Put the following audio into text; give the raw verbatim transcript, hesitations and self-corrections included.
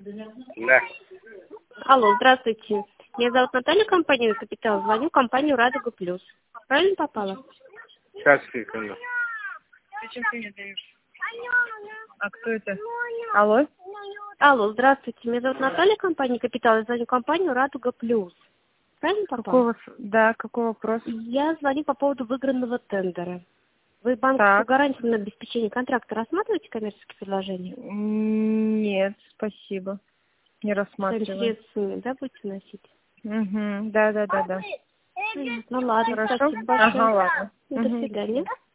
Да. Алло, здравствуйте. Меня зовут Наталья, компания «Капитал». Звоню в компанию «Радуга Плюс». Правильно попала? Сейчас, секунду. Зачем ты мне даешь? А кто это? Алло? Алло, здравствуйте. Меня зовут Наталья, компания «Капитал». Я звоню в компанию «Радуга Плюс». Правильно попала? Какой у вас, да, какой вопрос? Я звоню по поводу выигранного тендера. Вы банковскую Так. гарантию на обеспечение контракта рассматриваете коммерческие предложения? М, Нет, спасибо. Не рассматриваю. Интересные, да, будете носить? Угу. Да, да, да, да. Ну ладно, Хорошо? спасибо большое. Ага, ладно. До Мгм. свидания.